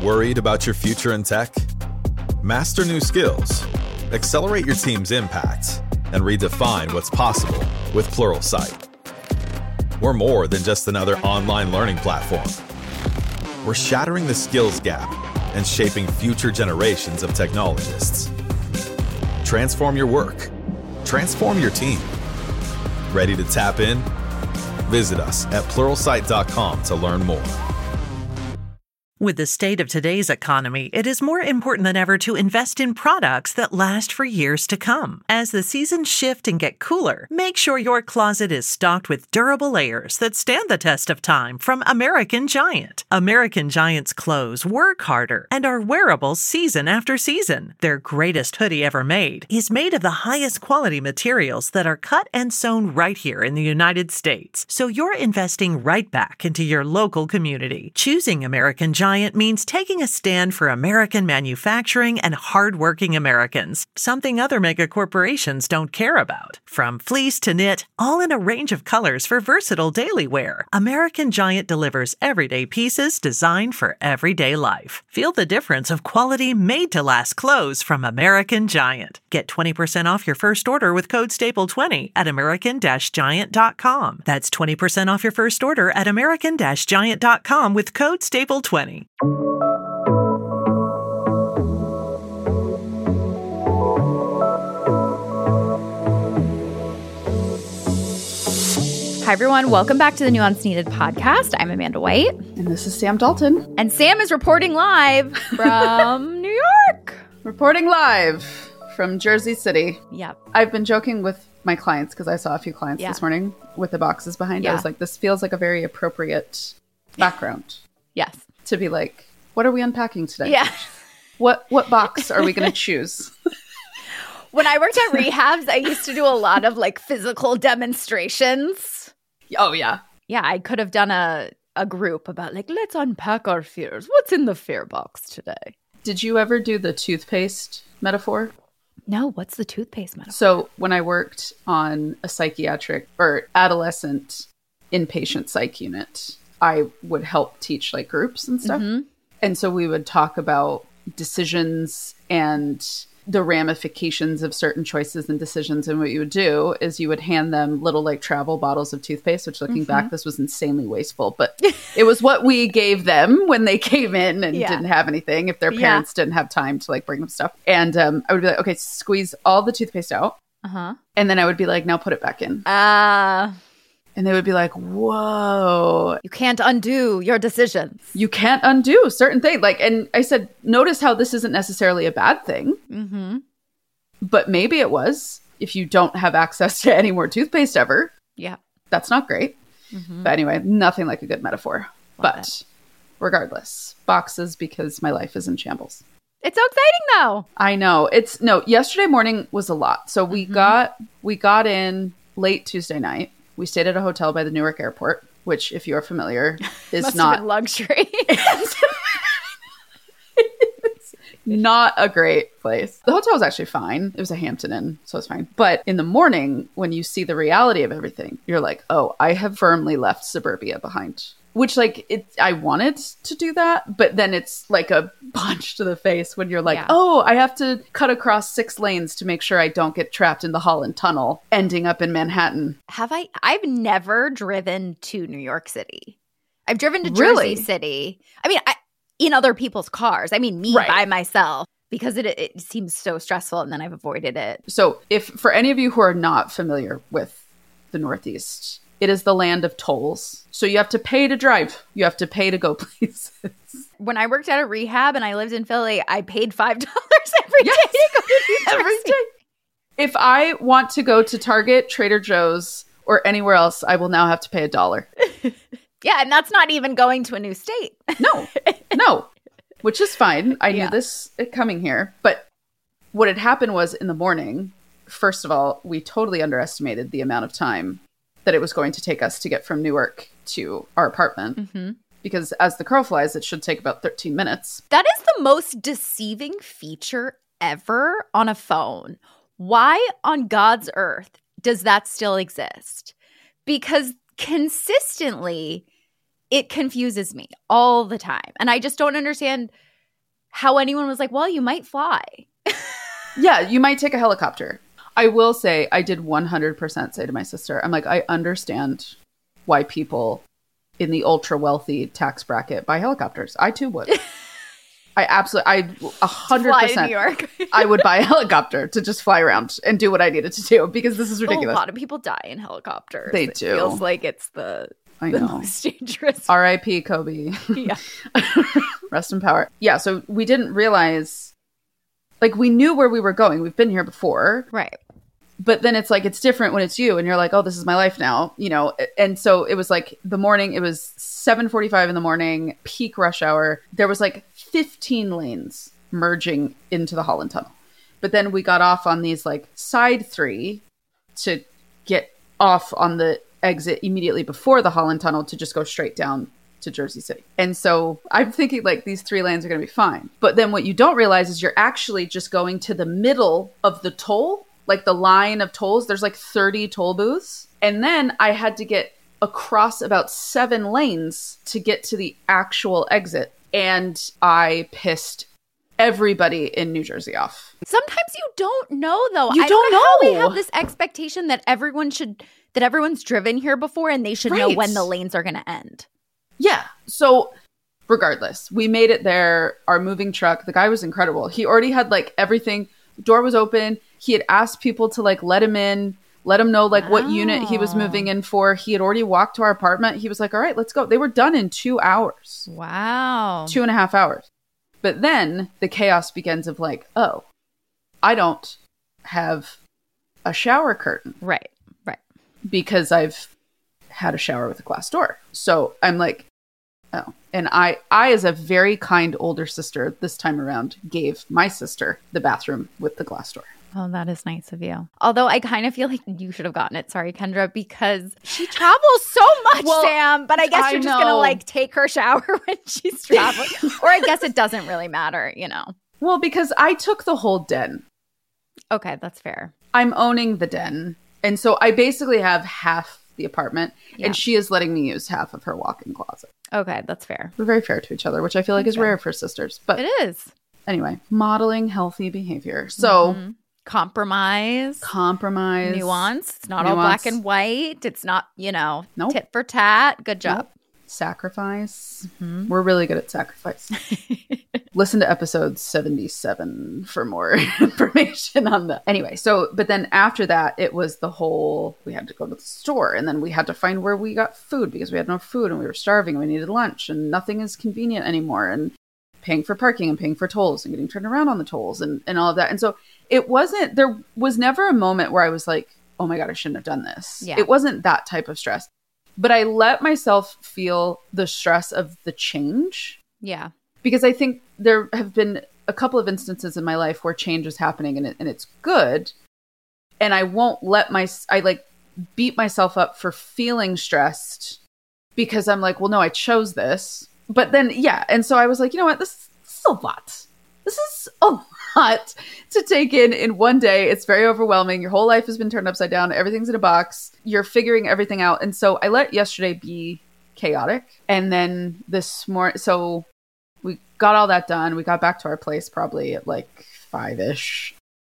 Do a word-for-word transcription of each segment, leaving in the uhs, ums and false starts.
Worried about your future in tech? Master new skills, accelerate your team's impact, and redefine what's possible with Pluralsight. We're more than just another online learning platform. We're shattering the skills gap and shaping future generations of technologists. Transform your work. Transform your team. Ready to tap in? Visit us at pluralsight dot com to learn more. With the state of today's economy, it is more important than ever to invest in products that last for years to come. As the seasons shift and get cooler, make sure your closet is stocked with durable layers that stand the test of time from American Giant. American Giant's clothes work harder and are wearable season after season. Their greatest hoodie ever made is made of the highest quality materials that are cut and sewn right here in the United States. So you're investing right back into your local community. Choosing American Giant means taking a stand for American manufacturing and hardworking Americans, something other mega corporations don't care about. From fleece to knit, all in a range of colors for versatile daily wear, American Giant delivers everyday pieces designed for everyday life. Feel the difference of quality made-to-last clothes from American Giant. Get twenty percent off your first order with code staple twenty at american giant dot com. That's twenty percent off your first order at american giant dot com with code staple twenty. Hi, everyone. Welcome back to the Nuance Needed podcast. I'm Amanda White. And this is Sam Dalton. And Sam is reporting live from New York. Reporting live from Jersey City. Yep. I've been joking with my clients because I saw a few clients yeah. this morning with the boxes behind. Yeah. I was like, this feels like a very appropriate background. Yes. To be like, what are we unpacking today? Yeah. What what box are we going to choose? When I worked at rehabs, I used to do a lot of like physical demonstrations. Oh, yeah. Yeah, I could have done a, a group about like, let's unpack our fears. What's in the fear box today? Did you ever do the toothpaste metaphor? No, what's the toothpaste metaphor? So when I worked on a psychiatric or adolescent inpatient psych unit, I would help teach like groups and stuff. Mm-hmm. And so we would talk about decisions and the ramifications of certain choices and decisions. And what you would do is you would hand them little like travel bottles of toothpaste, which looking mm-hmm. back, this was insanely wasteful, but it was what we gave them when they came in and yeah. didn't have anything, if their parents yeah. didn't have time to like bring them stuff. And um, I would be like, okay, squeeze all the toothpaste out. Uh-huh. And then I would be like, now put it back in. Ah. Uh... And they would be like, whoa. You can't undo your decisions. You can't undo certain things. Like, and I said, notice how this isn't necessarily a bad thing. Mm-hmm. But maybe it was if you don't have access to any more toothpaste ever. Yeah. That's not great. Mm-hmm. But anyway, nothing like a good metaphor. Love but it. Regardless, boxes because my life is in shambles. It's so exciting though. I know. It's no, yesterday morning was a lot. So we mm-hmm. got, we got in late Tuesday night. We stayed at a hotel by the Newark airport, which, if you're familiar, is Must not have been luxury. Not a great place. The hotel was actually fine. It was a Hampton Inn, so it's fine. But in the morning, when you see the reality of everything, you're like, oh, I have firmly left suburbia behind. Which, like, it, I wanted to do that, but then it's like a punch to the face when you're like, yeah. oh, I have to cut across six lanes to make sure I don't get trapped in the Holland Tunnel, ending up in Manhattan. Have I? I've never driven to New York City. I've driven to Jersey really? City. I mean, I, in other people's cars. I mean, me right. by myself, because it, it seems so stressful, and then I've avoided it. So if for any of you who are not familiar with the Northeast, it is the land of tolls. So you have to pay to drive. You have to pay to go places. When I worked at a rehab and I lived in Philly, I paid five dollars every yes. day to go to New Jersey. Every day. If I want to go to Target, Trader Joe's, or anywhere else, I will now have to pay a dollar. Yeah, and that's not even going to a new state. No, no, which is fine. I yeah. knew this coming here. But what had happened was in the morning, first of all, we totally underestimated the amount of time that it was going to take us to get from Newark to our apartment. Mm-hmm. Because as the crow flies, it should take about thirteen minutes. That is the most deceiving feature ever on a phone. Why on God's earth does that still exist? Because consistently, it confuses me all the time. And I just don't understand how anyone was like, well, you might fly. Yeah, you might take a helicopter. I will say, I did one hundred percent say to my sister, I'm like, I understand why people in the ultra wealthy tax bracket buy helicopters. I too would. I absolutely, I a hundred percent. New York. I would buy a helicopter to just fly around and do what I needed to do because this is ridiculous. A lot of people die in helicopters. They it do. Feels like it's the, I the know. most dangerous. R I P Kobe. Yeah. Rest in power. Yeah. So we didn't realize, like, we knew where we were going. We've been here before. Right. But then it's like, it's different when it's you and you're like, oh, this is my life now, you know? And so it was like the morning, it was seven forty-five in the morning, peak rush hour. There was like fifteen lanes merging into the Holland Tunnel. But then we got off on these like side three to get off on the exit immediately before the Holland Tunnel to just go straight down to Jersey City. And so I'm thinking like these three lanes are going to be fine. But then what you don't realize is you're actually just going to the middle of the toll, like the line of tolls. There's like thirty toll booths. And then I had to get across about seven lanes to get to the actual exit. And I pissed everybody in New Jersey off. Sometimes you don't know, though. You I don't know. How we know. have this expectation that everyone should, that everyone's driven here before and they should know Right. when the lanes are going to end. Yeah. So regardless, we made it there. Our moving truck, the guy was incredible. He already had like everything. Door was open. He had asked people to like let him in, let him know like Wow. what unit he was moving in for. He had already walked to our apartment. He was like, all right, let's go. They were done in two hours, Wow. two and a half hours. But then the chaos begins of like, oh, I don't have a shower curtain Right. Right. because I've had a shower with a glass door. So I'm like, oh. And I, I, as a very kind older sister this time around, gave my sister the bathroom with the glass door. Oh, that is nice of you. Although I kind of feel like you should have gotten it. Sorry, Kendra, because she travels so much, Well, Sam. But I guess I you're just going to know. like take her shower when she's traveling. Or I guess it doesn't really matter, you know. Well, because I took the whole den. Okay, that's fair. I'm owning the den. And so I basically have half the apartment Yeah. and she is letting me use half of her walk-in closet. Okay, that's fair. We're very fair to each other, which I feel like is Okay. rare for sisters. But It is. anyway, modeling healthy behavior. So Mhm. Compromise. compromise. Nuance. It's not all Nuance. black and white. It's not, you know, Nope. tit for tat. Good job. Nope. Sacrifice. Mhm. We're really good at sacrifice. Listen to episode seventy-seven for more information on that. Anyway, so, but then after that, it was the whole, we had to go to the store and then we had to find where we got food because we had no food and we were starving and we needed lunch and nothing is convenient anymore, and paying for parking and paying for tolls and getting turned around on the tolls and, and all of that. And so it wasn't, there was never a moment where I was like, oh my God, I shouldn't have done this. Yeah. It wasn't that type of stress. But I let myself feel the stress of the change Yeah. because I think there have been a couple of instances in my life where change is happening and, it, and it's good. And I won't let my, I like beat myself up for feeling stressed because I'm like, well, no, I chose this. But then, yeah. And so I was like, you know what? This, this is a lot. This is a lot to take in in one day. It's very overwhelming. Your whole life has been turned upside down. Everything's in a box. You're figuring everything out. And so I let yesterday be chaotic. And then this morning, so we got all that done. We got back to our place probably at like five-ish.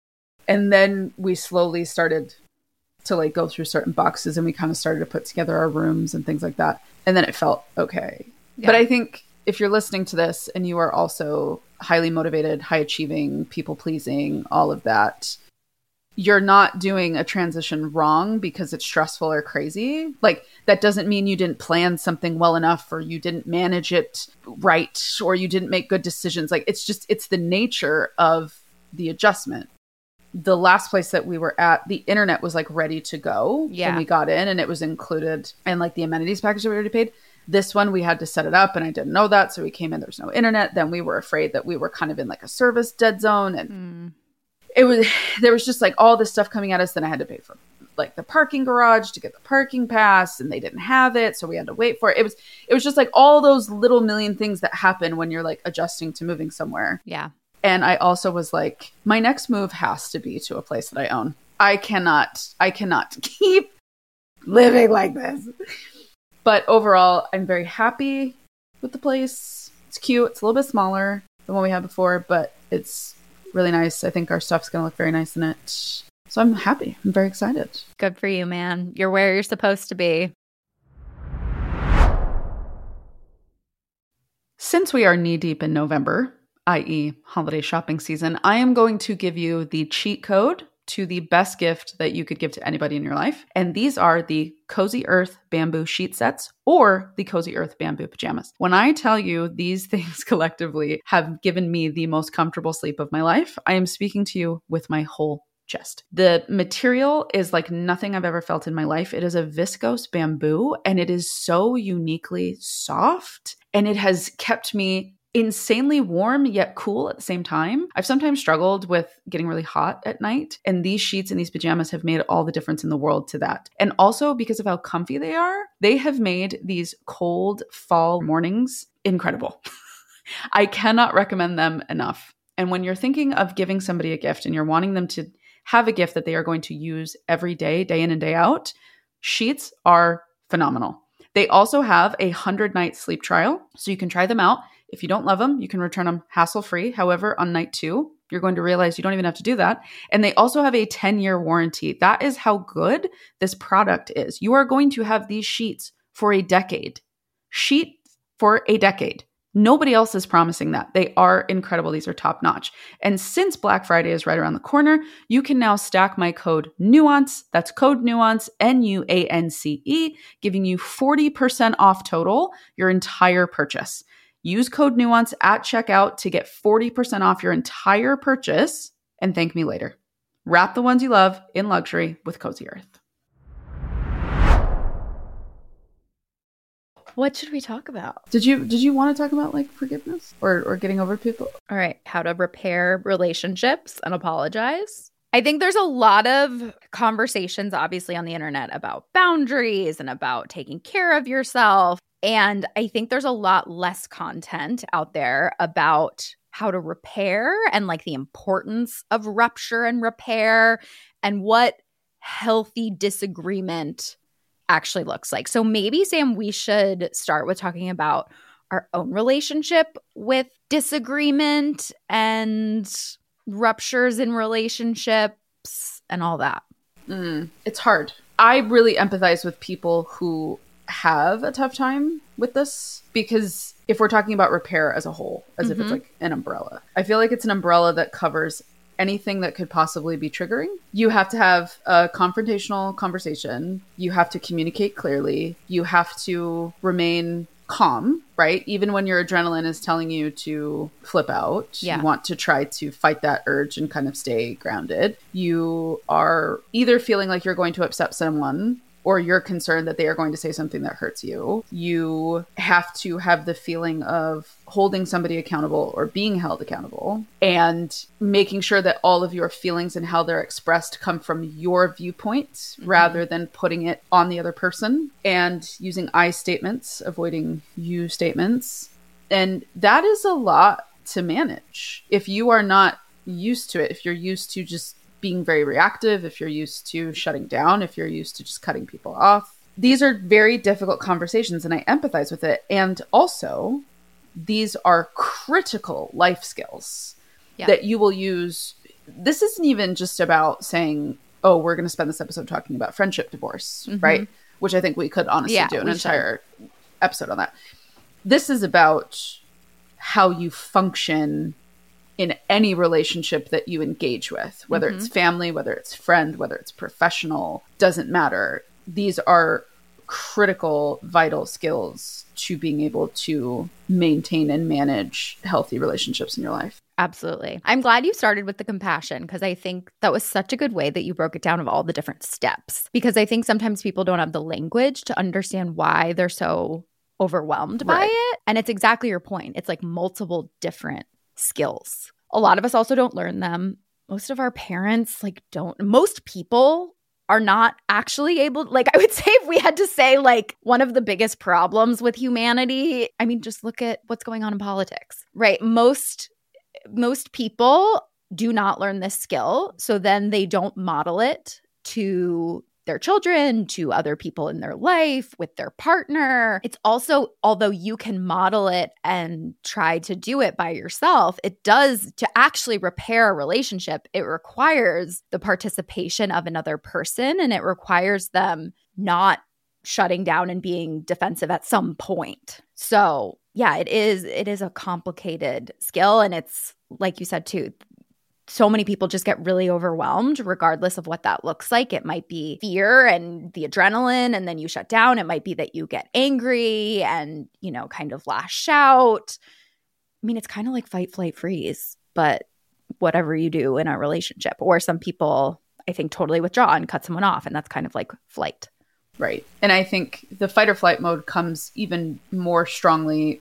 And then we slowly started to like go through certain boxes and we kind of started to put together our rooms and things like that. And then it felt okay. Yeah. But I think if you're listening to this and you are also highly motivated, high achieving, people pleasing, all of that, you're not doing a transition wrong because it's stressful or crazy. Like that doesn't mean you didn't plan something well enough or you didn't manage it right or you didn't make good decisions. Like it's just, it's the nature of the adjustment. The last place that we were at, the internet was like ready to go Yeah. when we got in and it was included in like the amenities package that we already paid. This one, we had to set it up and I didn't know that. So we came in, there was no internet. Then we were afraid that we were kind of in like a service dead zone. And Mm. it was, there was just like all this stuff coming at us. Then I had to pay for like the parking garage to get the parking pass and they didn't have it. So we had to wait for it. It was, it was just like all those little million things that happen when you're like adjusting to moving somewhere. Yeah. And I also was like, my next move has to be to a place that I own. I cannot, I cannot keep living like this. But overall, I'm very happy with the place. It's cute. It's a little bit smaller. the one we had before, but it's really nice. I think our stuff's going to look very nice in it. So I'm happy. I'm very excited. Good for you, man. You're where you're supposed to be. Since we are knee-deep in November, that is holiday shopping season, I am going to give you the cheat code to the best gift that you could give to anybody in your life. And these are the Cozy Earth bamboo sheet sets or the Cozy Earth bamboo pajamas. When I tell you these things collectively have given me the most comfortable sleep of my life, I am speaking to you with my whole chest. The material is like nothing I've ever felt in my life. It is a viscose bamboo and it is so uniquely soft and it has kept me insanely warm yet cool at the same time. I've sometimes struggled with getting really hot at night, and these sheets and these pajamas have made all the difference in the world to that. And also because of how comfy they are, they have made these cold fall mornings incredible. I cannot recommend them enough. And when you're thinking of giving somebody a gift and you're wanting them to have a gift that they are going to use every day, day in and day out, sheets are phenomenal. They also have a hundred-night sleep trial, so you can try them out. If you don't love them, you can return them hassle-free. However, on night two, you're going to realize you don't even have to do that. And they also have a ten-year warranty. That is how good this product is. You are going to have these sheets for a decade. Sheets for a decade. Nobody else is promising that. They are incredible. These are top notch. And since Black Friday is right around the corner, you can now stack my code Nuance. That's code Nuance, N U A N C E, giving you forty percent off total your entire purchase. Use code Nuance at checkout to get forty percent off your entire purchase and thank me later. Wrap the ones you love in luxury with Cozy Earth. What should we talk about? Did you did you want to talk about like forgiveness or, or getting over people? All right. How to repair relationships and apologize. I think there's a lot of conversations, obviously, on the internet about boundaries and about taking care of yourself. And I think there's a lot less content out there about how to repair and like the importance of rupture and repair and what healthy disagreement actually looks like. So maybe, Sam, we should start with talking about our own relationship with disagreement and ruptures in relationships and all that. Mm, it's hard. I really empathize with people who have a tough time with this because if we're talking about repair as a whole, as mm-hmm. if it's like an umbrella, I feel like it's an umbrella that covers anything that could possibly be triggering. You have to have a confrontational conversation. You have to communicate clearly. You have to remain calm, right? Even when your adrenaline is telling you to flip out, yeah. you want to try to fight that urge and kind of stay grounded. You are either feeling like you're going to upset someone or you're concerned that they are going to say something that hurts you. You have to have the feeling of holding somebody accountable or being held accountable and making sure that all of your feelings and how they're expressed come from your viewpoint mm-hmm. rather than putting it on the other person, and using I statements, avoiding you statements. And that is a lot to manage if you are not used to it, if you're used to just being very reactive, if you're used to shutting down, if you're used to just cutting people off. These are very difficult conversations and I empathize with it. And also, these are critical life skills yeah. that you will use. This isn't even just about saying, oh, we're going to spend this episode talking about friendship divorce, mm-hmm. right? Which I think we could honestly yeah, do an entire should. episode on that. This is about how you function in any relationship that you engage with, whether mm-hmm. it's family, whether it's friend, whether it's professional, doesn't matter. These are critical, vital skills to being able to maintain and manage healthy relationships in your life. Absolutely. I'm glad you started with the compassion because I think that was such a good way that you broke it down of all the different steps, because I think sometimes people don't have the language to understand why they're so overwhelmed by right. it. And it's exactly your point. It's like multiple different skills. A lot of us also don't learn them. Most of our parents like don't. Most people are not actually able, like I would say if we had to say like one of the biggest problems with humanity, I mean, just look at what's going on in politics, right? Most most people do not learn this skill. So then they don't model it to their children, to other people in their life, with their partner. It's also, although you can model it and try to do it by yourself, it does, to actually repair a relationship, it requires the participation of another person, and it requires them not shutting down and being defensive at some point. So yeah, it is, it is a complicated skill. And it's, like you said too, so many people just get really overwhelmed regardless of what that looks like. It might be fear and the adrenaline, and then you shut down. It might be that you get angry and, you know, kind of lash out. I mean, it's kind of like fight, flight, freeze, but whatever you do in a relationship. Or some people, I think, totally withdraw and cut someone off, and that's kind of like flight. Right. And I think the fight or flight mode comes even more strongly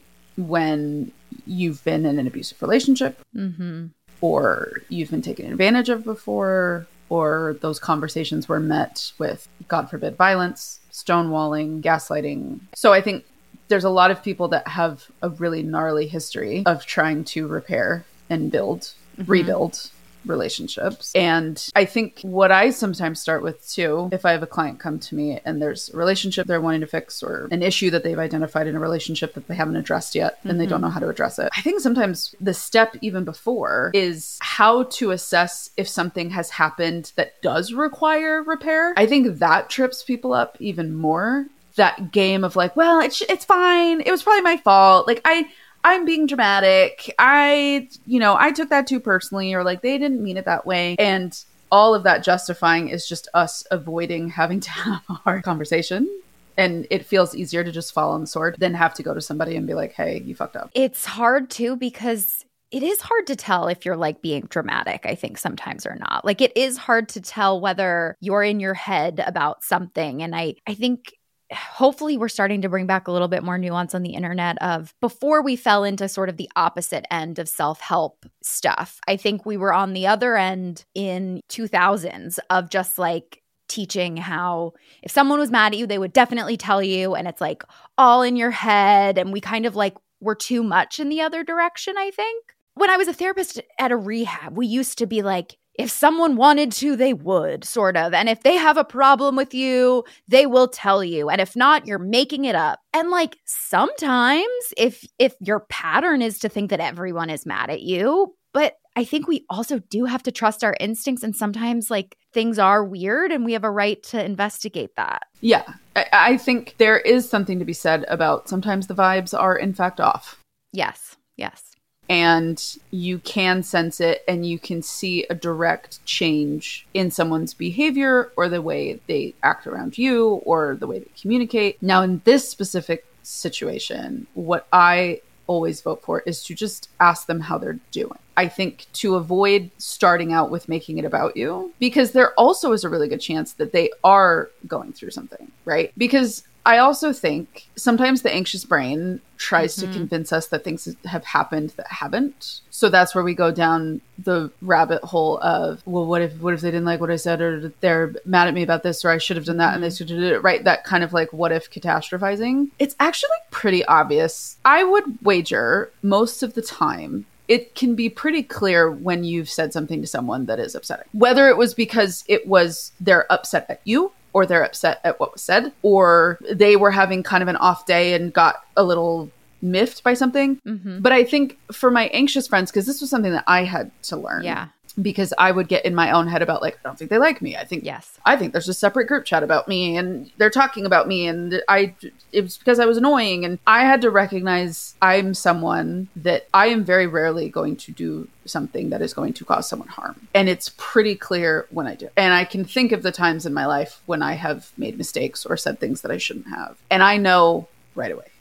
when you've been in an abusive relationship, mm-hmm. or you've been taken advantage of before, or those conversations were met with, God forbid, violence, stonewalling, gaslighting. So I think there's a lot of people that have a really gnarly history of trying to repair and build, mm-hmm. rebuild relationships. And I think what I sometimes start with too, if I have a client come to me and there's a relationship they're wanting to fix, or an issue that they've identified in a relationship that they haven't addressed yet, and mm-hmm. they don't know how to address it. I think sometimes the step even before is how to assess if something has happened that does require repair. I think that trips people up even more. That game of like, well, it's it's fine. It was probably my fault. Like I I'm being dramatic. I, you know, I took that too personally, or like they didn't mean it that way. And all of that justifying is just us avoiding having to have a hard conversation. And it feels easier to just fall on the sword than have to go to somebody and be like, hey, you fucked up. It's hard too, because it is hard to tell if you're like being dramatic, I think sometimes, or not. Like it is hard to tell whether you're in your head about something. And I, I think hopefully we're starting to bring back a little bit more nuance on the internet of, before we fell into sort of the opposite end of self-help stuff. I think we were on the other end in two thousands of just like teaching how if someone was mad at you, they would definitely tell you, and it's like all in your head. And we kind of like were too much in the other direction, I think. When I was a therapist at a rehab, we used to be like, if someone wanted to, they would, sort of. And if they have a problem with you, they will tell you. And if not, you're making it up. And like sometimes if if your pattern is to think that everyone is mad at you, but I think we also do have to trust our instincts. And sometimes like things are weird and we have a right to investigate that. Yeah, I, I think there is something to be said about sometimes the vibes are in fact off. Yes, yes. And you can sense it, and you can see a direct change in someone's behavior or the way they act around you or the way they communicate. Now, in this specific situation, what I always vote for is to just ask them how they're doing. I think to avoid starting out with making it about you, because there also is a really good chance that they are going through something, right? Because I also think sometimes the anxious brain tries mm-hmm. to convince us that things have happened that haven't. So that's where we go down the rabbit hole of, well, what if what if they didn't like what I said, or they're mad at me about this, or I should have done that mm-hmm. and they should have did it, right? That kind of like what if catastrophizing. It's actually pretty obvious. I would wager most of the time it can be pretty clear when you've said something to someone that is upsetting. Whether it was because it was they're upset at you, or they're upset at what was said, or they were having kind of an off day and got a little miffed by something. Mm-hmm. But I think for my anxious friends, because this was something that I had to learn. Yeah. Because I would get in my own head about like, I don't think they like me. I think, yes. I think there's a separate group chat about me and they're talking about me, and I, it was because I was annoying. And I had to recognize I'm someone that I am very rarely going to do something that is going to cause someone harm. And it's pretty clear when I do. And I can think of the times in my life when I have made mistakes or said things that I shouldn't have. And I know right away.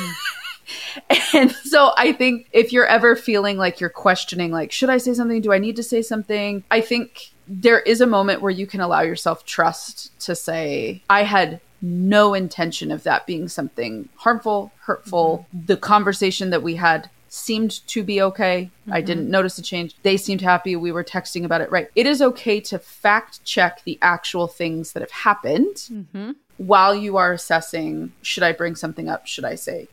And so I think if you're ever feeling like you're questioning, like, should I say something? Do I need to say something? I think there is a moment where you can allow yourself trust to say, I had no intention of that being something harmful, hurtful. Mm-hmm. The conversation that we had seemed to be okay. Mm-hmm. I didn't notice a change. They seemed happy. We were texting about it. Right. It is okay to fact check the actual things that have happened mm-hmm. while you are assessing, should I bring something up? Should I say something?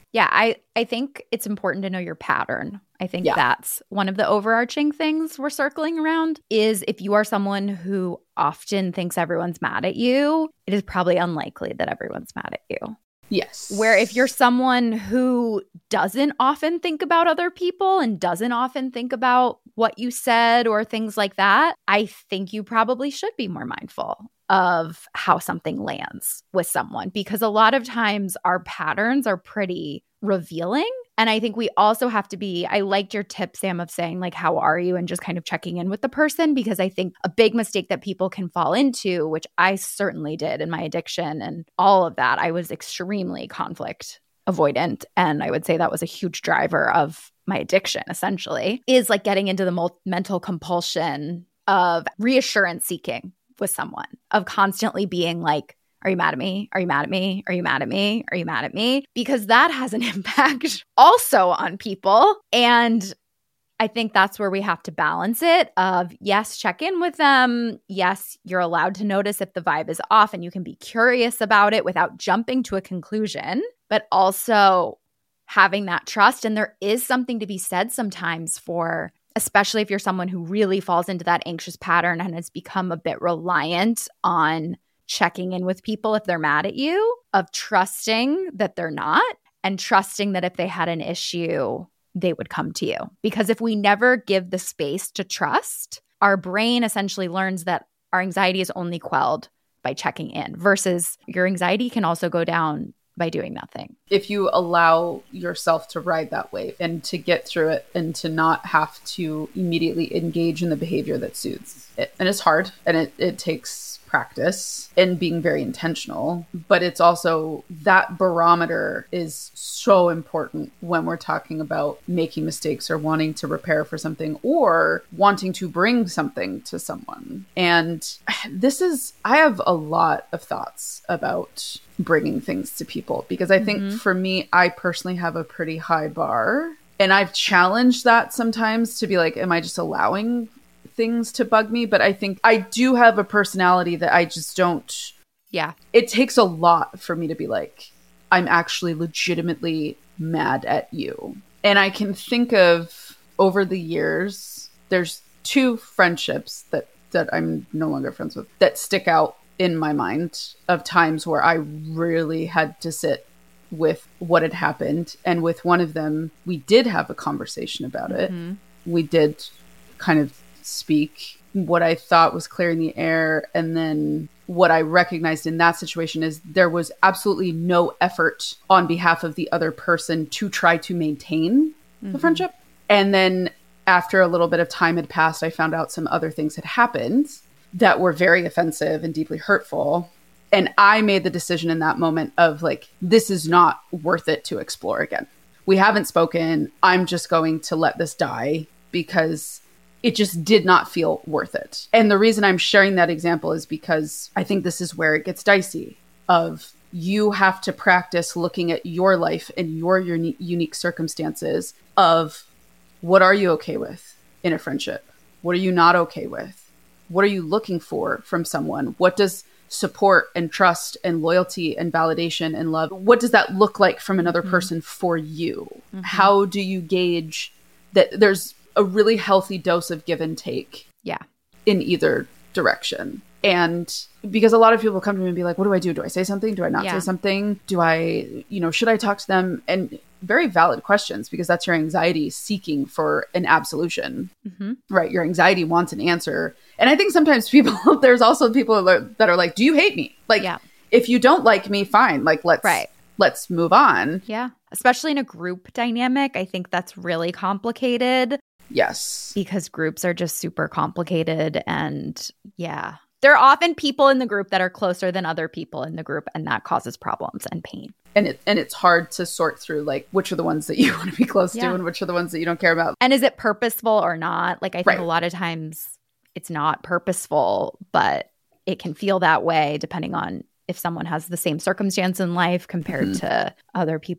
Yeah, I, I think it's important to know your pattern. I think Yeah. that's one of the overarching things we're circling around is if you are someone who often thinks everyone's mad at you, it is probably unlikely that everyone's mad at you. Yes. Where if you're someone who doesn't often think about other people and doesn't often think about what you said or things like that, I think you probably should be more mindful of how something lands with someone, because a lot of times our patterns are pretty revealing. And I think we also have to be, I liked your tip, Sam, of saying like, how are you? And just kind of checking in with the person, because I think a big mistake that people can fall into, which I certainly did in my addiction and all of that, I was extremely conflict avoidant. And I would say that was a huge driver of my addiction, essentially, is like getting into the mul- mental compulsion of reassurance seeking with someone, of constantly being like, are you mad at me? Are you mad at me? Are you mad at me? Are you mad at me? Because that has an impact also on people. And I think that's where we have to balance it of, yes, check in with them. Yes, you're allowed to notice if the vibe is off and you can be curious about it without jumping to a conclusion, but also having that trust. And there is something to be said sometimes for, especially if you're someone who really falls into that anxious pattern and has become a bit reliant on checking in with people if they're mad at you, of trusting that they're not, and trusting that if they had an issue, they would come to you. Because if we never give the space to trust, our brain essentially learns that our anxiety is only quelled by checking in, versus your anxiety can also go down by doing nothing. If you allow yourself to ride that wave and to get through it and to not have to immediately engage in the behavior that soothes it. And it's hard, and it, it takes practice and being very intentional, but it's also that barometer is so important when we're talking about making mistakes or wanting to repair for something or wanting to bring something to someone. And this is, I have a lot of thoughts about bringing things to people, because I think Mm-hmm. for me, I personally have a pretty high bar, and I've challenged that sometimes to be like, am I just allowing things to bug me? But I think I do have a personality that I just don't. Yeah. It takes a lot for me to be like, I'm actually legitimately mad at you. And I can think of over the years, there's two friendships that, that I'm no longer friends with that stick out in my mind of times where I really had to sit with what had happened. And with one of them, we did have a conversation about it. Mm-hmm. We did kind of speak what I thought was clearing the air. And then what I recognized in that situation is there was absolutely no effort on behalf of the other person to try to maintain Mm-hmm. the friendship. And then after a little bit of time had passed, I found out some other things had happened that were very offensive and deeply hurtful. And I made the decision in that moment of like, this is not worth it to explore again. We haven't spoken. I'm just going to let this die because it just did not feel worth it. And the reason I'm sharing that example is because I think this is where it gets dicey of you have to practice looking at your life and your uni- unique circumstances of what are you okay with in a friendship? What are you not okay with? What are you looking for from someone? What does support and trust and loyalty and validation and love, what does that look like from another mm-hmm. person for you? Mm-hmm. How do you gauge that there's a really healthy dose of give and take yeah. in either direction? And because a lot of people come to me and be like, what do I do? Do I say something? Do I not yeah. say something? Do I, you know, should I talk to them? And very valid questions, because that's your anxiety seeking for an absolution, mm-hmm. right? Your anxiety wants an answer. And I think sometimes people, there's also people that are like, do you hate me? Like, yeah. if you don't like me, fine. Like, let's, right. let's move on. Yeah. Especially in a group dynamic. I think that's really complicated. Yes. Because groups are just super complicated. And yeah, there are often people in the group that are closer than other people in the group, and that causes problems and pain. And it and it's hard to sort through, like, which are the ones that you want to be close yeah. to and which are the ones that you don't care about. And is it purposeful or not? Like, I think right. a lot of times it's not purposeful, but it can feel that way depending on if someone has the same circumstance in life compared mm-hmm. to other people.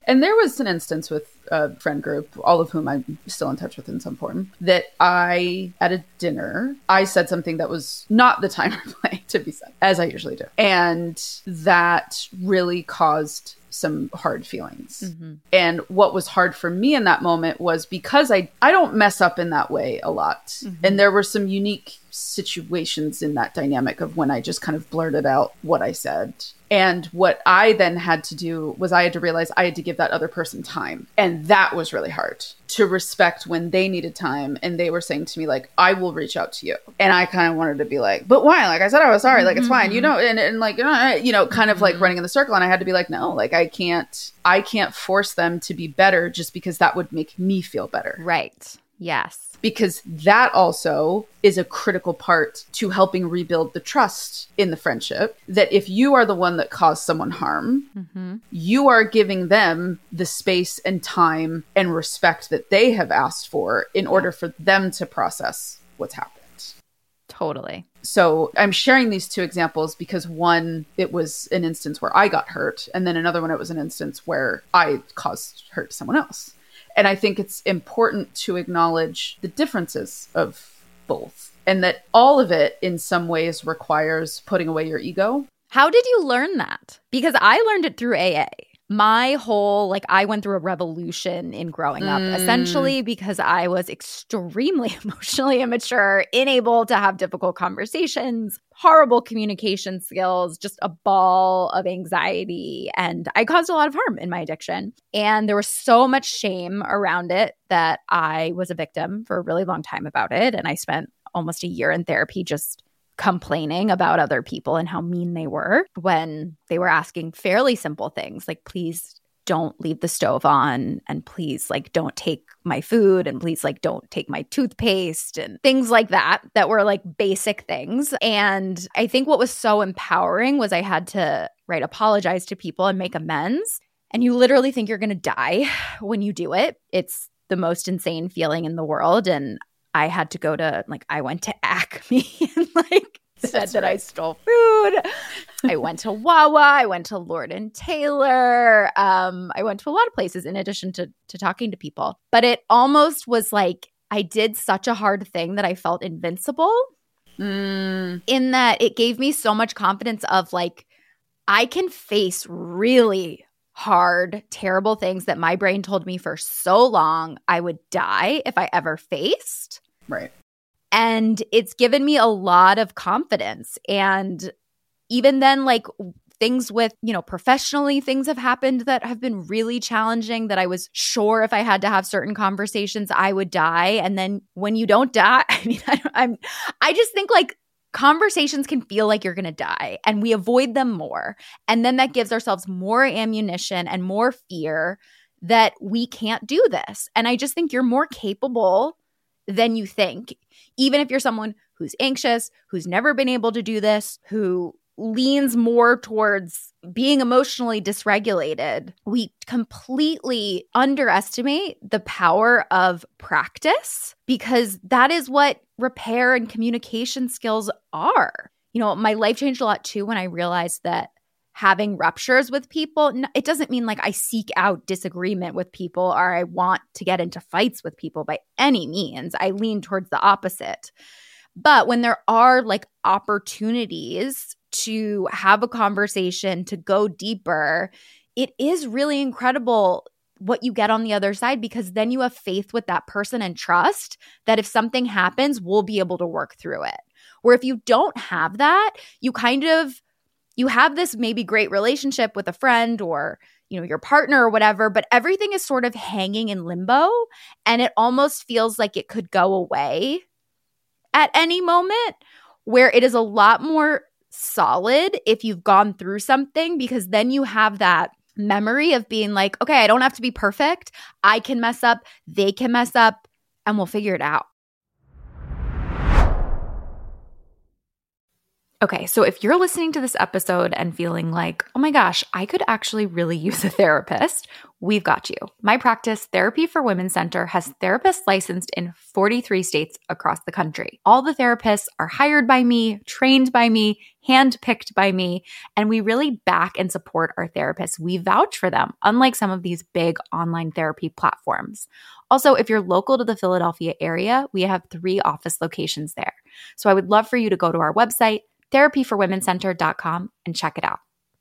And there was an instance with a friend group, all of whom I'm still in touch with in some form, that I, at a dinner, I said something that was not the time or place to be said, as I usually do. And that really caused some hard feelings. Mm-hmm. And what was hard for me in that moment was because I, I don't mess up in that way a lot. Mm-hmm. And there were some unique situations in that dynamic of when I just kind of blurted out what I said. And what I then had to do was I had to realize I had to give that other person time. And that was really hard to respect when they needed time. And they were saying to me, like, I will reach out to you. And I kind of wanted to be like, but why? Like I said, I was sorry. Like, it's fine. You know, and, and like, you know, kind of like running in the circle. And I had to be like, no, like I can't, I can't force them to be better just because that would make me feel better. Right. Yes. Because that also is a critical part to helping rebuild the trust in the friendship, that if you are the one that caused someone harm, mm-hmm. you are giving them the space and time and respect that they have asked for in order for them to process what's happened. Totally. So I'm sharing these two examples because one, it was an instance where I got hurt. And then another one, it was an instance where I caused hurt to someone else. And I think it's important to acknowledge the differences of both, and that all of it in some ways requires putting away your ego. How did you learn that? Because I learned it through A A. My whole, like, I went through a revolution in growing up, mm. essentially because I was extremely emotionally immature, unable to have difficult conversations, horrible communication skills, just a ball of anxiety. And I caused a lot of harm in my addiction. And there was so much shame around it that I was a victim for a really long time about it. And I spent almost a year in therapy just complaining about other people and how mean they were when they were asking fairly simple things like, please don't leave the stove on, and please, like, don't take my food, and please, like, don't take my toothpaste, and things like that, that were like basic things. And I think what was so empowering was I had to, right, apologize to people and make amends. And you literally think you're going to die when you do it. It's the most insane feeling in the world. And I had to go to, like, I went to Acme and, like, said That's that right. I stole food. I went to Wawa. I went to Lord and Taylor. Um, I went to a lot of places in addition to, to talking to people. But it almost was like I did such a hard thing that I felt invincible mm. in that it gave me so much confidence of, like, I can face really hard, terrible things that my brain told me for so long I would die if I ever faced. Right. And it's given me a lot of confidence. And even then, like, things with, you know, professionally, things have happened that have been really challenging that I was sure if I had to have certain conversations, I would die. And then when you don't die, I mean, I, I'm, I just think, like, conversations can feel like you're going to die, and we avoid them more. And then that gives ourselves more ammunition and more fear that we can't do this. And I just think you're more capable than you think. Even if you're someone who's anxious, who's never been able to do this, who leans more towards being emotionally dysregulated, we completely underestimate the power of practice, because that is what repair and communication skills are. You know, my life changed a lot too when I realized that having ruptures with people, it doesn't mean like I seek out disagreement with people or I want to get into fights with people by any means. I lean towards the opposite. But when there are, like, opportunities to have a conversation, to go deeper, it is really incredible what you get on the other side, because then you have faith with that person and trust that if something happens, we'll be able to work through it. Where if you don't have that, you kind of, you have this maybe great relationship with a friend or, you know, your partner or whatever, but everything is sort of hanging in limbo, and it almost feels like it could go away at any moment, where it is a lot more solid if you've gone through something, because then you have that memory of being like, okay, I don't have to be perfect. I can mess up. They can mess up, and we'll figure it out. Okay, so if you're listening to this episode and feeling like, oh my gosh, I could actually really use a therapist, we've got you. My practice, Therapy for Women Center, has therapists licensed in forty-three states across the country. All the therapists are hired by me, trained by me, handpicked by me, and we really back and support our therapists. We vouch for them, unlike some of these big online therapy platforms. Also, if you're local to the Philadelphia area, we have three office locations there. So I would love for you to go to our website, therapy for women center dot com, and check it out.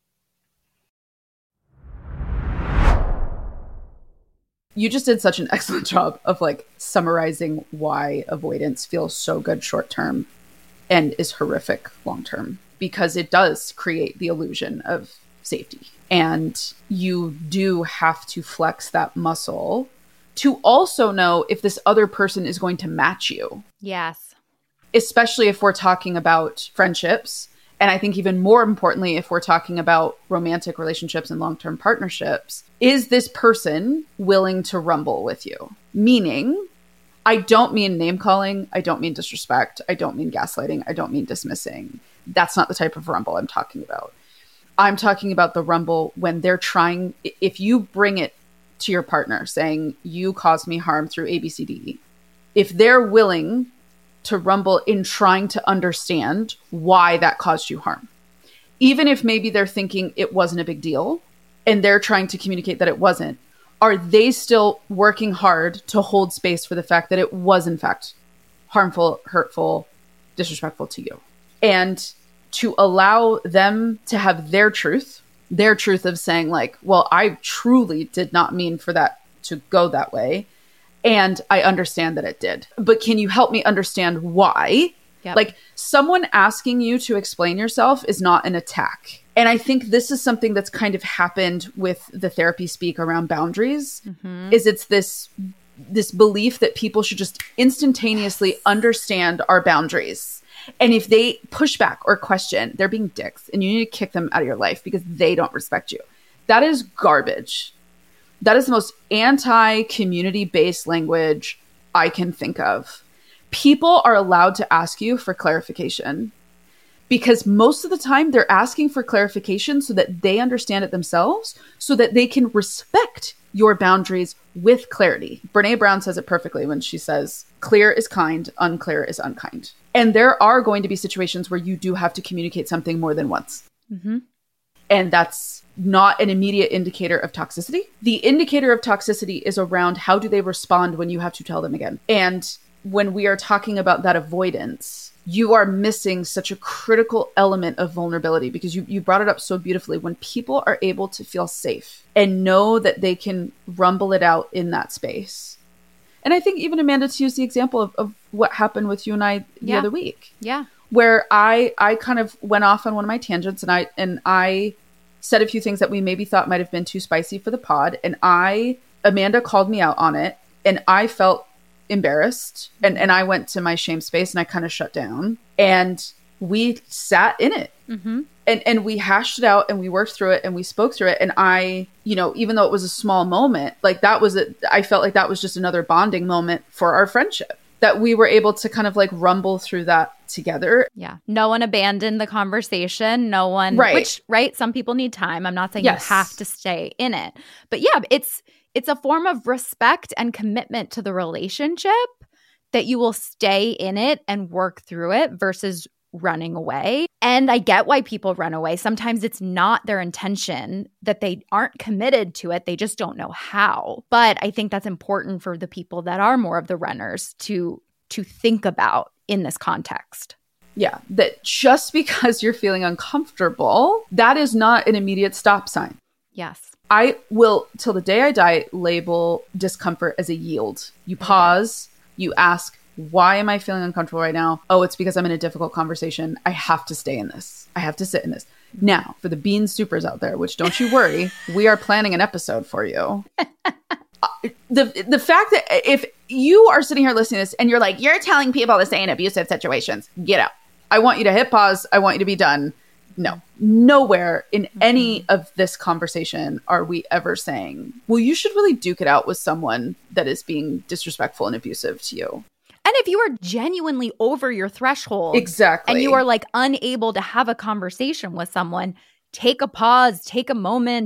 You just did such an excellent job of like summarizing why avoidance feels so good short term and is horrific long term, because it does create the illusion of safety. And you do have to flex that muscle to also know if this other person is going to match you. Yes. Especially if we're talking about friendships. And I think even more importantly, if we're talking about romantic relationships and long-term partnerships, is this person willing to rumble with you? Meaning, I don't mean name calling. I don't mean disrespect. I don't mean gaslighting. I don't mean dismissing. That's not the type of rumble I'm talking about. I'm talking about the rumble when they're trying, if you bring it to your partner saying, you caused me harm through A, B, C, D, E, if they're willing to rumble in trying to understand why that caused you harm. Even if maybe they're thinking it wasn't a big deal and they're trying to communicate that it wasn't, are they still working hard to hold space for the fact that it was in fact harmful, hurtful, disrespectful to you? And to allow them to have their truth, their truth of saying like, well, I truly did not mean for that to go that way. And I understand that it did. But can you help me understand why? Yep. Like someone asking you to explain yourself is not an attack. And I think this is something that's kind of happened with the therapy speak around boundaries, mm-hmm. is it's this this belief that people should just instantaneously yes. understand our boundaries. And if they push back or question, they're being dicks and you need to kick them out of your life because they don't respect you. That is garbage. That is the most anti-community-based language I can think of. People are allowed to ask you for clarification because most of the time they're asking for clarification so that they understand it themselves, so that they can respect your boundaries with clarity. Brene Brown says it perfectly when she says, clear is kind, unclear is unkind. And there are going to be situations where you do have to communicate something more than once. Mm-hmm. And that's not an immediate indicator of toxicity. The indicator of toxicity is around how do they respond when you have to tell them again. And when we are talking about that avoidance, you are missing such a critical element of vulnerability because you, you brought it up so beautifully. When people are able to feel safe and know that they can rumble it out in that space. And I think even Amanda, to use the example of, of what happened with you and I the yeah. other week. Yeah. Where I I kind of went off on one of my tangents and I and I said a few things that we maybe thought might have been too spicy for the pod. And I, Amanda called me out on it and I felt embarrassed. And, and I went to my shame space and I kind of shut down and we sat in it. Mm-hmm. And, and we hashed it out and we worked through it and we spoke through it. And I, you know, even though it was a small moment, like that was, a, I felt like that was just another bonding moment for our friendship, that we were able to kind of like rumble through that together. Yeah. No one abandoned the conversation. No one, right. which, right. Some people need time. I'm not saying yes. you have to stay in it, but yeah, it's, it's a form of respect and commitment to the relationship that you will stay in it and work through it versus running away. And I get why people run away. Sometimes it's not their intention, that they aren't committed to it. They just don't know how. But I think that's important for the people that are more of the runners to to think about in this context. Yeah, that just because you're feeling uncomfortable, that is not an immediate stop sign. Yes. I will, till the day I die, label discomfort as a yield. You pause, you ask, why am I feeling uncomfortable right now? Oh, it's because I'm in a difficult conversation. I have to stay in this. I have to sit in this. Now, for the bean supers out there, which don't you worry, we are planning an episode for you. uh, the the fact that if you are sitting here listening to this and you're like, you're telling people to stay in abusive situations, get out. I want you to hit pause. I want you to be done. No, nowhere in any of this conversation are we ever saying, well, you should really duke it out with someone that is being disrespectful and abusive to you. And if you are genuinely over your threshold, exactly, and you are like unable to have a conversation with someone, take a pause, take a moment,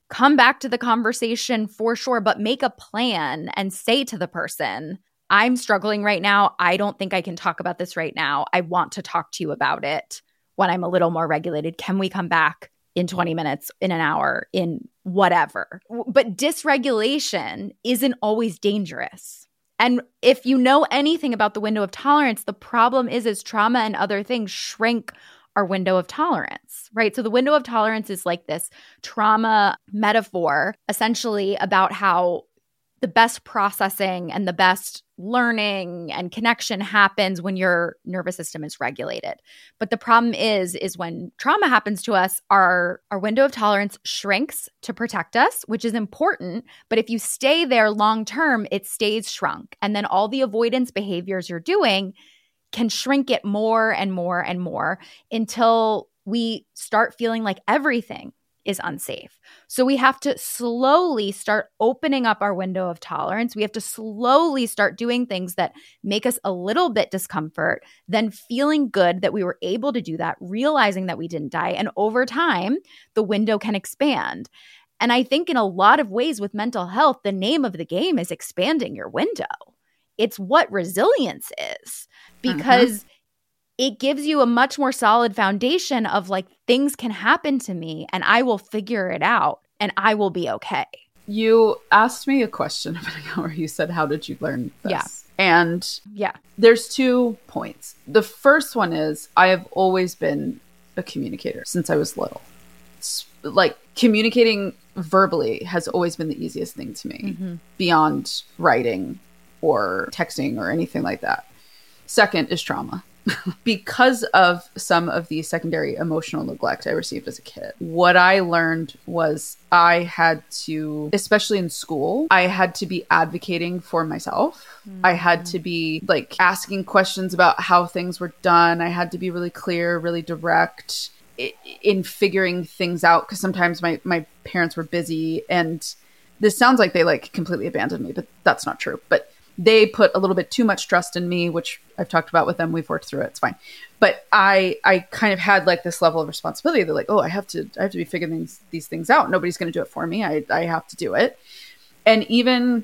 come back to the conversation for sure, but make a plan and say to the person, I'm struggling right now. I don't think I can talk about this right now. I want to talk to you about it when I'm a little more regulated. Can we come back in twenty minutes, in an hour, in whatever? But dysregulation isn't always dangerous. And if you know anything about the window of tolerance, the problem is, is trauma and other things shrink our window of tolerance, right? So the window of tolerance is like this trauma metaphor, essentially about how the best processing and the best learning and connection happens when your nervous system is regulated. But the problem is, is when trauma happens to us, our, our window of tolerance shrinks to protect us, which is important. But if you stay there long term, it stays shrunk. And then all the avoidance behaviors you're doing can shrink it more and more and more until we start feeling like everything is unsafe. So we have to slowly start opening up our window of tolerance. We have to slowly start doing things that make us a little bit discomfort, then feeling good that we were able to do that, realizing that we didn't die. And over time, the window can expand. And I think in a lot of ways with mental health, the name of the game is expanding your window. It's what resilience is, because mm-hmm. it gives you a much more solid foundation of like, things can happen to me and I will figure it out and I will be okay. You asked me a question about an hour. You said, how did you learn this? Yeah. And yeah, there's two points. The first one is I have always been a communicator since I was little. It's like communicating verbally has always been the easiest thing to me mm-hmm. beyond writing or texting or anything like that. Second is trauma. Because of some of the secondary emotional neglect I received as a kid, what I learned was I had to, especially in school, I had to be advocating for myself. Mm-hmm. I had to be like asking questions about how things were done. I had to be really clear, really direct in figuring things out, because sometimes my, my parents were busy, and this sounds like they like completely abandoned me, but that's not true. But they put a little bit too much trust in me, which I've talked about with them. We've worked through it. It's fine. But I, I kind of had like this level of responsibility. They're like, oh, I have to, I have to be figuring these, these things out. Nobody's going to do it for me. I, I have to do it. And even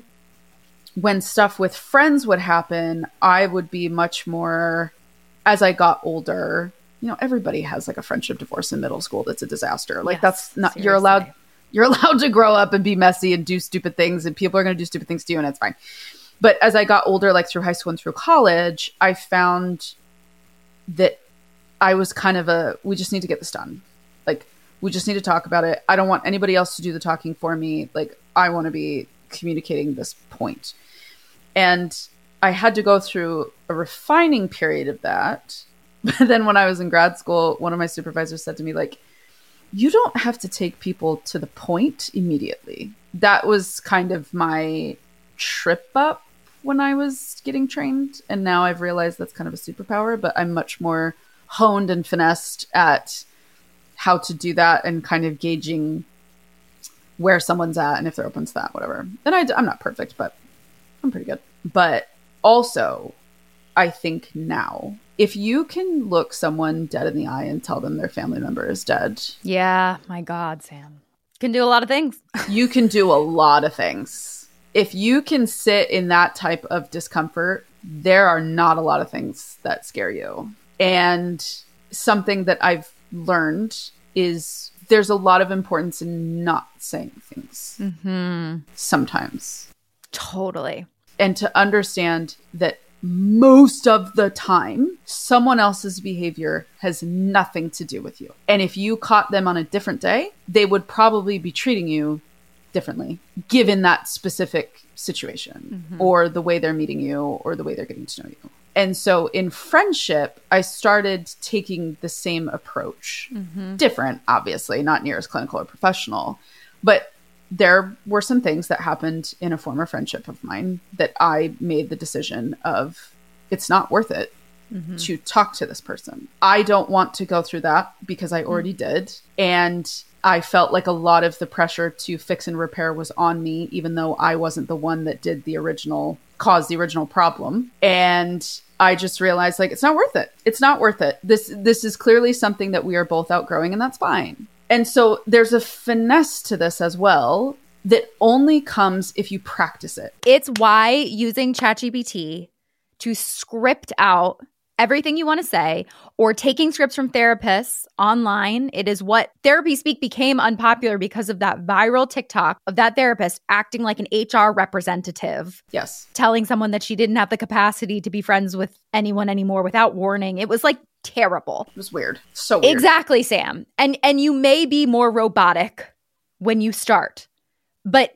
when stuff with friends would happen, I would be much more, as I got older, you know, everybody has like a friendship divorce in middle school. That's a disaster. Like yes, that's not, seriously. you're allowed, you're allowed to grow up and be messy and do stupid things, and people are going to do stupid things to you, and it's fine. But as I got older, like through high school and through college, I found that I was kind of a, we just need to get this done. Like, we just need to talk about it. I don't want anybody else to do the talking for me. Like, I want to be communicating this point. And I had to go through a refining period of that. But then when I was in grad school, one of my supervisors said to me, like, you don't have to take people to the point immediately. That was kind of my trip up when I was getting trained. And now I've realized that's kind of a superpower, but I'm much more honed and finessed at how to do that and kind of gauging where someone's at and if they're open to that, whatever. And I, I'm not perfect, but I'm pretty good. But also, I think now, if you can look someone dead in the eye and tell them their family member is dead. Yeah, my God, Sam. Can do a lot of things. You can do a lot of things. If you can sit in that type of discomfort, there are not a lot of things that scare you. And something that I've learned is there's a lot of importance in not saying things mm-hmm. sometimes. Totally. And to understand that most of the time, someone else's behavior has nothing to do with you. And if you caught them on a different day, they would probably be treating you differently, given that specific situation mm-hmm. or the way they're meeting you or the way they're getting to know you. And so in friendship, I started taking the same approach. Mm-hmm. Different, obviously, not near as clinical or professional. But there were some things that happened in a former friendship of mine that I made the decision of, it's not worth it mm-hmm. to talk to this person. I don't want to go through that because I already mm-hmm. did. And I felt like a lot of the pressure to fix and repair was on me, even though I wasn't the one that did the original, caused the original problem. And I just realized, like, it's not worth it. It's not worth it. This, this is clearly something that we are both outgrowing, and that's fine. And so there's a finesse to this as well that only comes if you practice it. It's why using ChatGPT to script out everything you want to say, or taking scripts from therapists online. It is what Therapy Speak became unpopular because of that viral TikTok of that therapist acting like an H R representative. Yes. Telling someone that she didn't have the capacity to be friends with anyone anymore without warning. It was like terrible. It was weird. So weird. Exactly, Sam. And and you may be more robotic when you start, but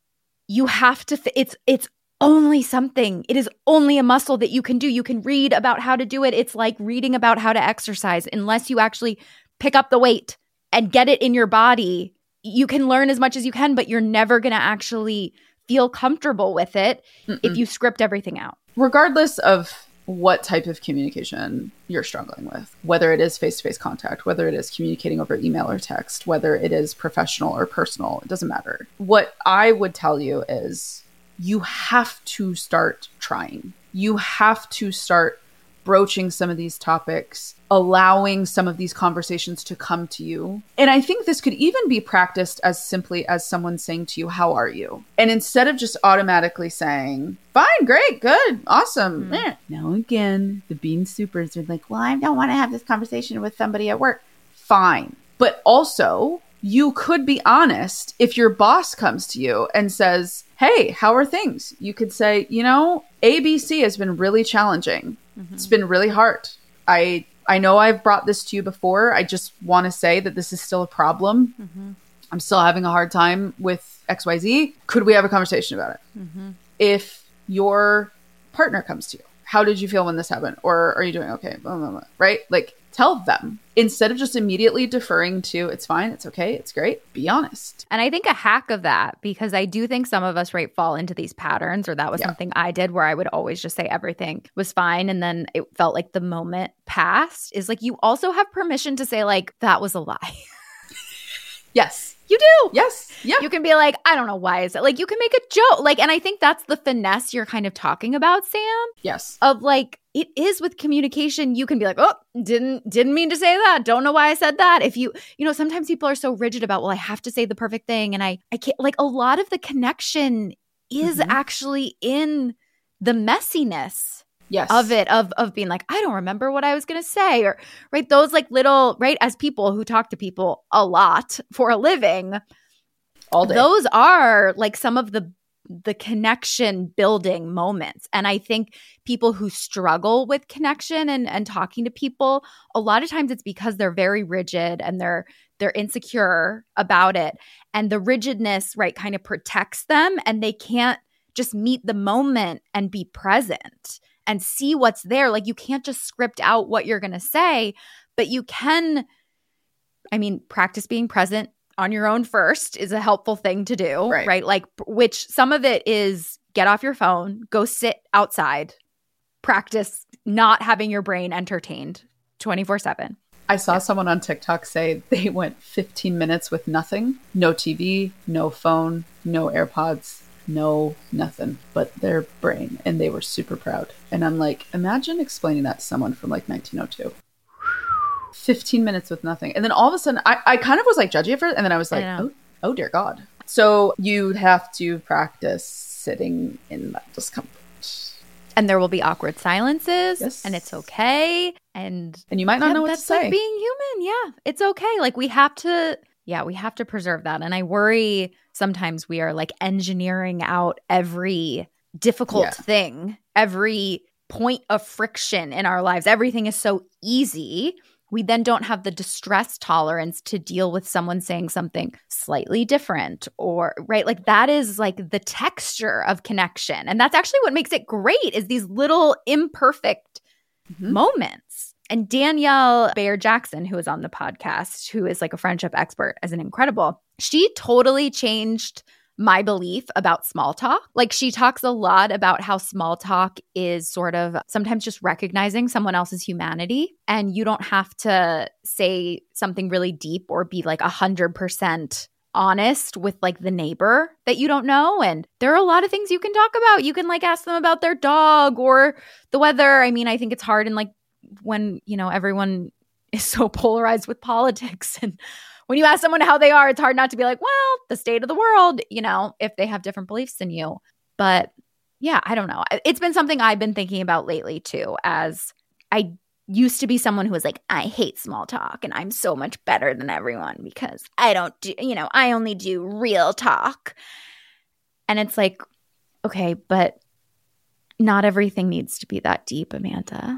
you have to, it's it's only something. It is only a muscle that you can do. You can read about how to do it. It's like reading about how to exercise. Unless you actually pick up the weight and get it in your body, you can learn as much as you can, but you're never going to actually feel comfortable with it Mm-mm. if you script everything out. Regardless of what type of communication you're struggling with, whether it is face-to-face contact, whether it is communicating over email or text, whether it is professional or personal, it doesn't matter. What I would tell you is you have to start trying. You have to start broaching some of these topics, allowing some of these conversations to come to you. And I think this could even be practiced as simply as someone saying to you, how are you? And instead of just automatically saying, fine, great, good, awesome. Mm. Now again, the bean supers are like, well, I don't want to have this conversation with somebody at work. Fine. But also, you could be honest if your boss comes to you and says, hey, how are things? You could say, you know, A B C has been really challenging. Mm-hmm. It's been really hard. I I know I've brought this to you before. I just want to say that this is still a problem. Mm-hmm. I'm still having a hard time with X Y Z. Could we have a conversation about it? Mm-hmm. If your partner comes to you, how did you feel when this happened? Or are you doing okay? Blah, blah, blah. Right? Like, tell them. Instead of just immediately deferring to, it's fine, it's okay, it's great, be honest. And I think a hack of that, because I do think some of us, right, fall into these patterns, or that was yeah. something I did where I would always just say everything was fine. And then it felt like the moment passed, is like you also have permission to say like, that was a lie. Yes. You do. Yes. Yeah. You can be like, I don't know why is it like, you can make a joke. Like, and I think that's the finesse you're kind of talking about, Sam. Yes. Of like, it is with communication. You can be like, oh, didn't, didn't mean to say that. Don't know why I said that. If you, you know, sometimes people are so rigid about, well, I have to say the perfect thing. And I, I can't, like, a lot of the connection is mm-hmm. actually in the messiness. Yes. Of it, of of being like, I don't remember what I was going to say, or right, those like little, right, as people who talk to people a lot for a living, all day. Those are like some of the the connection building moments. And I think people who struggle with connection and and talking to people, a lot of times it's because they're very rigid and they're they're insecure about it, and the rigidness, right, kind of protects them, and they can't just meet the moment and be present and see what's there. Like, you can't just script out what you're going to say, but you can, I mean, practice being present on your own first is a helpful thing to do, right? right? Like, which some of it is get off your phone, go sit outside, practice not having your brain entertained twenty-four seven. I saw yeah. someone on TikTok say they went fifteen minutes with nothing, no T V, no phone, no AirPods, no nothing but their brain, and they were super proud. And I'm like, imagine explaining that to someone from like nineteen oh two. fifteen minutes with nothing. And then all of a sudden I, I kind of was like judgy at first, and then I was like, oh, oh dear God. So you'd have to practice sitting in that discomfort. And there will be awkward silences, yes. and it's okay. And and you might not yeah, know what that's to say. Like being human. Yeah, it's okay. Like, we have to, yeah, we have to preserve that. And I worry sometimes we are like engineering out every difficult yeah. thing, every point of friction in our lives. Everything is so easy. We then don't have the distress tolerance to deal with someone saying something slightly different, or right. Like, that is like the texture of connection. And that's actually what makes it great, is these little imperfect mm-hmm. moments. And Danielle Bayer-Jackson, who is on the podcast, who is like a friendship expert, as an incredible, she totally changed my belief about small talk. Like, she talks a lot about how small talk is sort of sometimes just recognizing someone else's humanity, and you don't have to say something really deep or be like a hundred percent honest with like the neighbor that you don't know. And there are a lot of things you can talk about. You can like ask them about their dog or the weather. I mean, I think it's hard, and like when, you know, everyone is so polarized with politics and when you ask someone how they are, it's hard not to be like, well, the state of the world, you know, if they have different beliefs than you. But yeah, I don't know. It's been something I've been thinking about lately too, as I used to be someone who was like, I hate small talk and I'm so much better than everyone because I don't do, you know, I only do real talk. And it's like, okay, but not everything needs to be that deep, Amanda.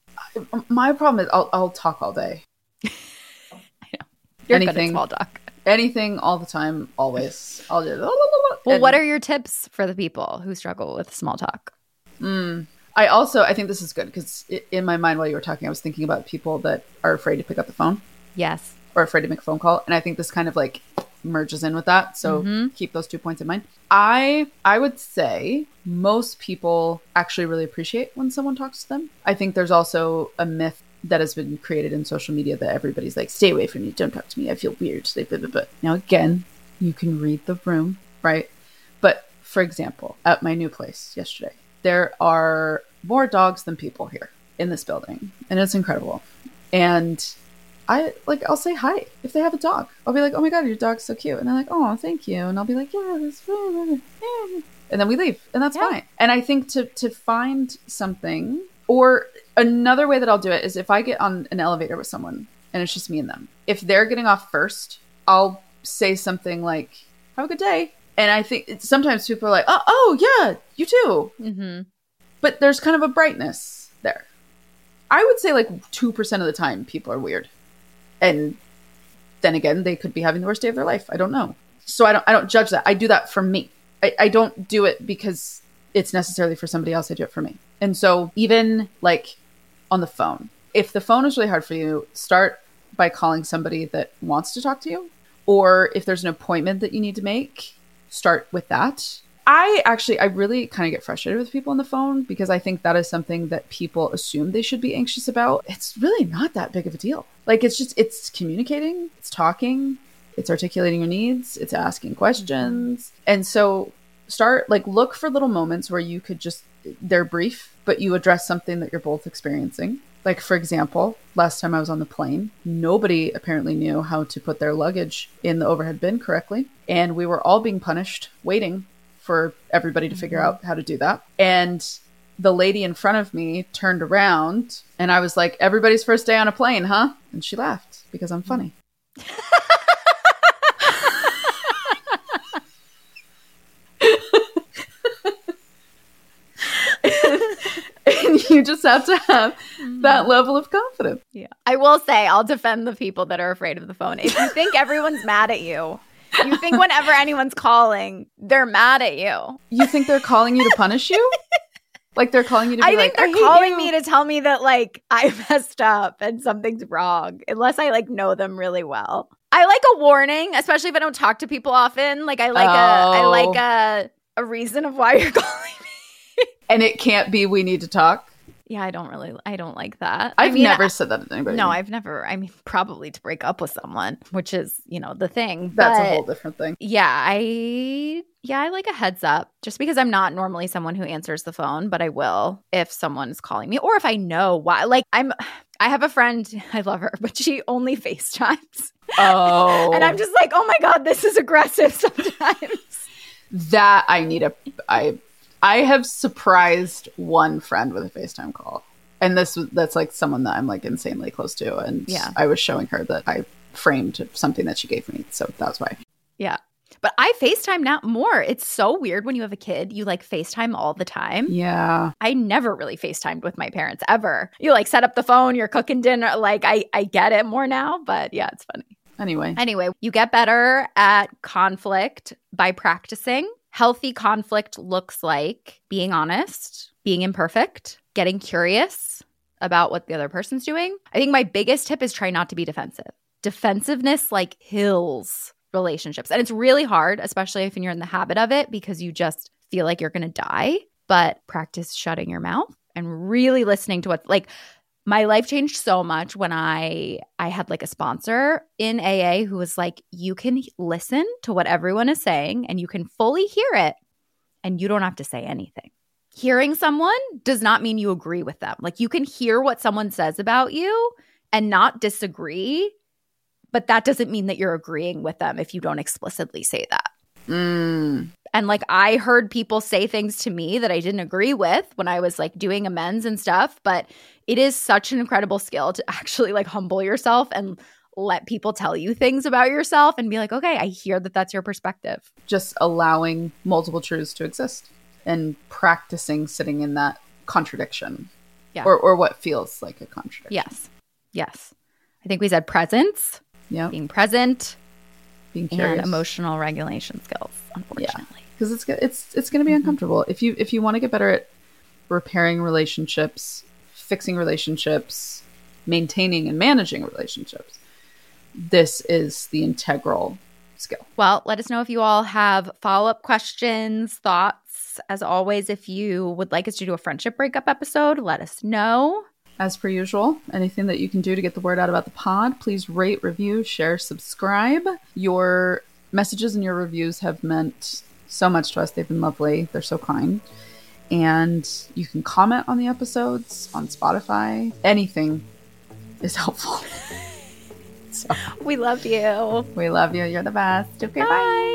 My problem is I'll, I'll talk all day. I know. You're anything, good at small talk. Anything, all the time, always. I'll just. Well, and, what are your tips for the people who struggle with small talk? Mm, I also, I think this is good because in my mind while you were talking, I was thinking about people that are afraid to pick up the phone. Yes. Or afraid to make a phone call. And I think this kind of like merges in with that. So mm-hmm. keep those two points in mind. I I would say most people actually really appreciate when someone talks to them. I think there's also a myth that has been created in social media that everybody's like, stay away from me, don't talk to me, I feel weird. Blah, blah, blah. Now again, you can read the room, right? But for example, at my new place yesterday, there are more dogs than people here in this building. And it's incredible. And I like, I'll say hi if they have a dog. I'll be like, oh my God, your dog's so cute. And they're like, oh, thank you. And I'll be like, yeah, that's fine. And then we leave and that's yeah. fine. And I think to, to find something, or another way that I'll do it is if I get on an elevator with someone and it's just me and them, if they're getting off first, I'll say something like, have a good day. And I think it's, sometimes people are like, oh, oh yeah, you too. Mm-hmm. But there's kind of a brightness there. I would say like two percent of the time people are weird. And then again, they could be having the worst day of their life. I don't know. So I don't I don't judge that. I do that for me. I, I don't do it because it's necessarily for somebody else. I do it for me. And so even like on the phone, if the phone is really hard for you, start by calling somebody that wants to talk to you. Or if there's an appointment that you need to make, start with that. I actually, I really kind of get frustrated with people on the phone because I think that is something that people assume they should be anxious about. It's really not that big of a deal. Like, it's just, it's communicating, it's talking, it's articulating your needs, it's asking questions. And so start, like, look for little moments where you could just, they're brief, but you address something that you're both experiencing. Like, for example, last time I was on the plane, nobody apparently knew how to put their luggage in the overhead bin correctly. And we were all being punished, waiting for everybody to figure out how to do that. And the lady in front of me turned around and I was like, everybody's first day on a plane, huh? And she laughed because I'm funny. And you just have to have that level of confidence. Yeah. I will say, I'll defend the people that are afraid of the phone. If you think everyone's mad at you, you think whenever anyone's calling, they're mad at you. You think they're calling you to punish you? Like they're calling you to be I like, think they're I calling you. me to tell me that like I messed up and something's wrong, unless I like know them really well. I like a warning, especially if I don't talk to people often. Like I like oh. a I like a a reason of why you're calling me. And it can't be we need to talk. Yeah, I don't really, I don't like that. I've I mean, never I, said that to anybody. No, I've never, I mean, probably to break up with someone, which is, you know, the thing. That's but a whole different thing. Yeah, I, yeah, I like a heads up just because I'm not normally someone who answers the phone, but I will if someone's calling me or if I know why. Like I'm, I have a friend, I love her, but she only FaceTimes. Oh. And I'm just like, oh my God, this is aggressive sometimes. That I need a, I, I have surprised one friend with a FaceTime call. And this that's like someone that I'm like insanely close to. And yeah. I was showing her that I framed something that she gave me. So that's why. Yeah. But I FaceTime now more. It's so weird when you have a kid. You like FaceTime all the time. Yeah. I never really FaceTimed with my parents ever. You like set up the phone, you're cooking dinner. Like I, I get it more now. But yeah, it's funny. Anyway. Anyway, you get better at conflict by practicing. Healthy conflict looks like being honest, being imperfect, getting curious about what the other person's doing. I think my biggest tip is try not to be defensive. Defensiveness like kills relationships. And it's really hard, especially if you're in the habit of it because you just feel like you're going to die. But practice shutting your mouth and really listening to what, like, my life changed so much when I I had like a sponsor in A A who was like, you can listen to what everyone is saying and you can fully hear it and you don't have to say anything. Hearing someone does not mean you agree with them. Like you can hear what someone says about you and not disagree, But that doesn't mean that you're agreeing with them if you don't explicitly say that. Mm. And like I heard people say things to me that I didn't agree with when I was like doing amends and stuff. But it is such an incredible skill to actually like humble yourself and let people tell you things about yourself and be like, okay, I hear that that's your perspective. Just allowing multiple truths to exist and practicing sitting in that contradiction. Yeah. Or, or what feels like a contradiction. Yes. Yes. I think we said presence, Yeah. being present, Being curious. and emotional regulation skills, unfortunately. Because it's it's it's going to be Mm-hmm. uncomfortable. If you if you want to get better at repairing relationships, fixing relationships, maintaining and managing relationships, this is the integral skill. Well, let us know if you all have follow-up questions, thoughts. As always, if you would like us to do a friendship breakup episode, let us know. As per usual, anything that you can do to get the word out about the pod, please rate, review, share, subscribe. Your messages and your reviews have meant so much to us. They've been lovely. They're so kind. And you can comment on the episodes on Spotify. Anything is helpful. So We love you. we love you. You're the best. Okay, bye. Bye.